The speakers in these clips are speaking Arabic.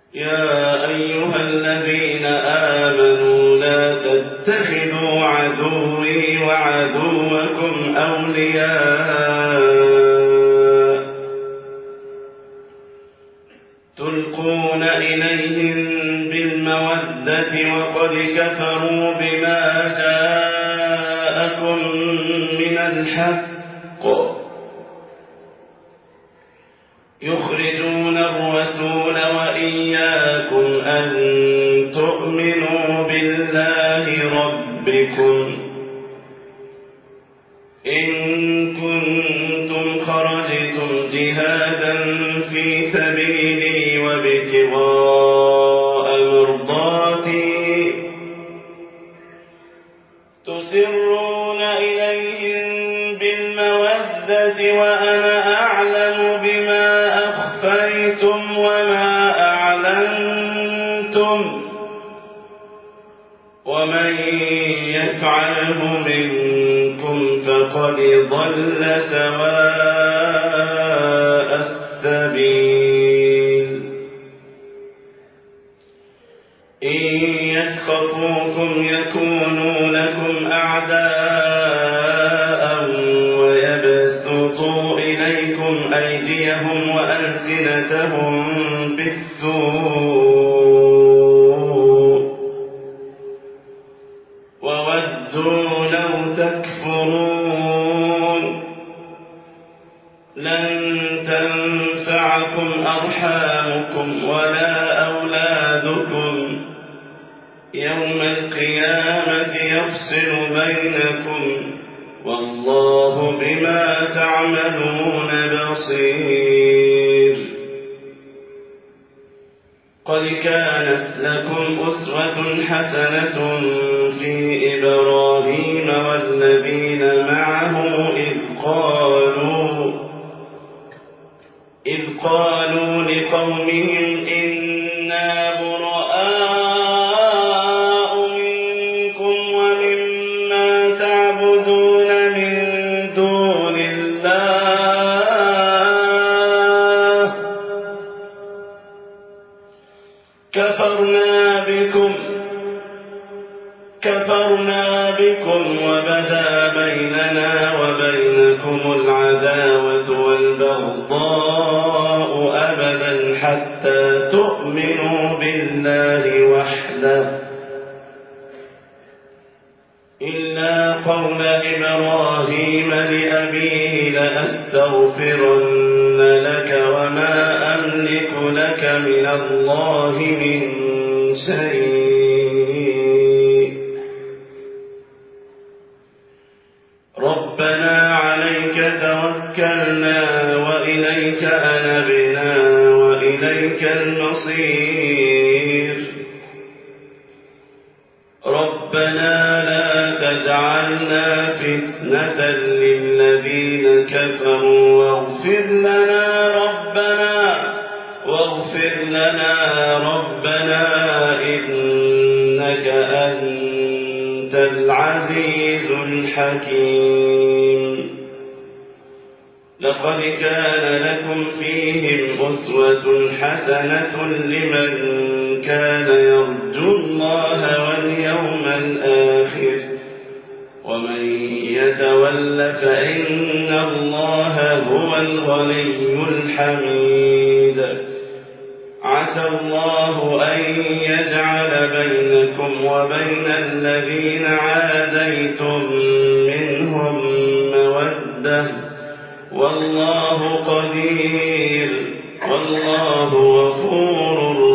يا أيها الذين آمنوا لا تتخذوا عدوي وعدوكم أولياء تلقون إليهم بالمودة وقد كفروا بما جاءكم من الحق يخرجون الرسول وإياكم أن تؤمنوا بالله ربكم إن كنتم خرجتم جهادا في سبيلي وابتغاء مرضاتي تسرون إليهم بالمودة وأنا أعلم بما أخفيتم وما أعلنتم ومن يفعله منكم فقد ضل سواء السبيل إن يسخطوكم يكونوا لكم أعداء ويبسطوا إليكم أيديهم وألسنتهم بالسوء وودوا لو تكفرون لن تنفعكم أرحامكم ولا أولادكم يوم القيامة يفصل بينكم والله بما تعملون بصير قد كانت لكم أسوة حسنة في إبراهيم والذين معه إذ قالوا لقومهم إنا براء منكم ومما تعبدون من دون الله كفرنا بكم وبدا بيننا وبينكم العداوة والبغضاء أبدا حتى تؤمنوا بالله وحده إلا قول إبراهيم لأبيه لأستغفرن لك وما أملك لك من الله من شيء ربنا عليك توكلنا وإليك أنبنا وإليك المصير ربنا لا تجعلنا فتنة للذين كفروا واغفر لنا ربنا إنك أنت العزيز الحكيم لقد كان لكم فيهم أسوة حسنة لمن كان يرجو الله واليوم الآخر ومن يتول فإن الله هو الغني الحميد عسى الله أن يجعل بينكم وبين الذين عاديتم منهم مودة والله قدير والله غفور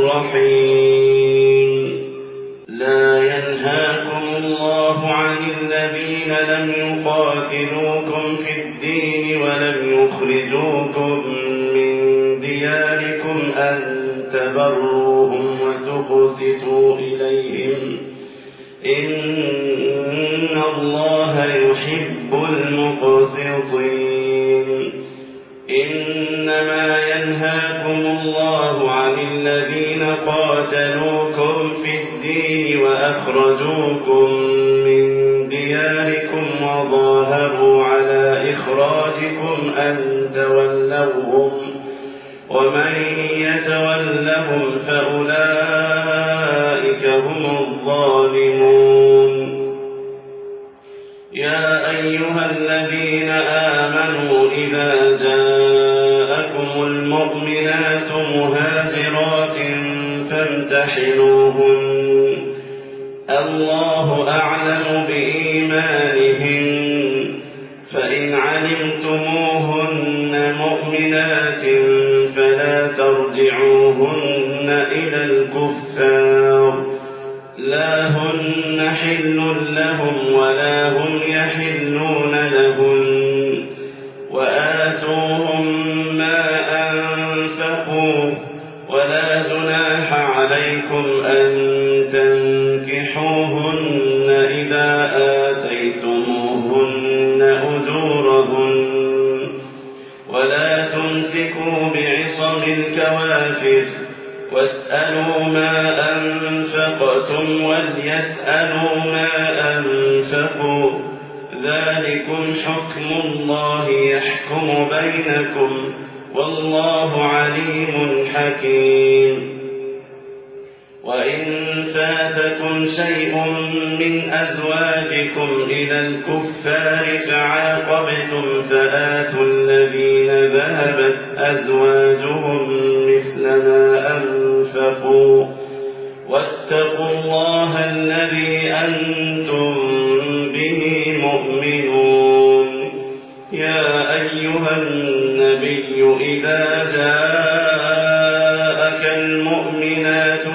رحيم لا ينهاكم الله عن الذين لم يقاتلوكم في الدين ولم يخرجوكم من دياركم أن تبروهم وتقسطوا إليهم إن الله يحب المقسطين إنما ينهاكم الله عن الذين قاتلوكم في الدين وأخرجوكم من دياركم وظاهروا على إخراجكم أن تولوهم ومن يتولهم فأولئك هم الظالمون. يا أيها الذين آمنوا إذا جاءكم المؤمنات مهاجرات فامتحنوهن الله أعلم بإيمانهن فإن علمتموهن مؤمنات فلا ترجعوهن إلى الكفار لا هن حل لهم ولا هم يحلون لهن وآتوهم ما أنفقوا ولا جناح عليكم أن تنكحوهن إذا آتيتموهن أجورهن ولا تمسكوا بعصم الكوافر واسألوا ما أنفقتم وليسألوا ما أنفقوا ذلكم حكم الله يحكم بينكم والله عليم حكيم. وإن فاتكم شيء من أزواجكم إلى الكفار فعاقبتم فآتوا الذين ذهبت أزواجهم مثل ما أنفقوا واتقوا الله الذي أنتم به مؤمنون. يا أيها النبي إذا جاءك المؤمنات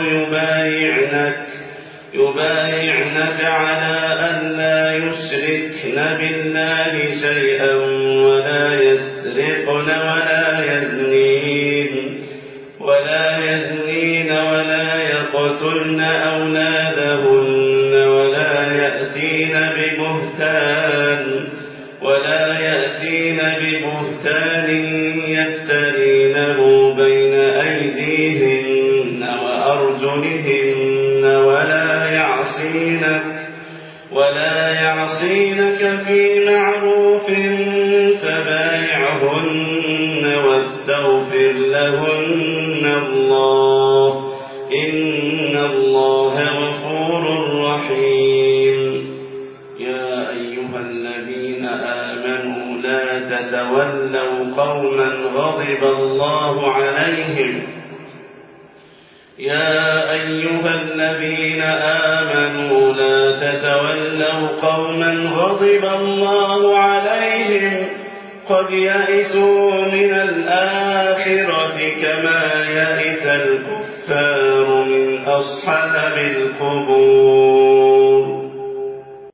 يبايعنك على أن لا يشركن بالله شيئا ولا يسرقن ولا يزنين ولا يقتلن أولادهن ولا يأتين ببهتان يفترينه بين أيديهن وأرجلهن ولا يعصينك في معروف فبايعهن واستغفر لهن الله إن الله غفور رحيم. يا أيها الذين آمنوا لا تتولوا قوما غضب الله عليهم قد يئسوا من الآخرة كما يئس الكفار من أصحاب القبور.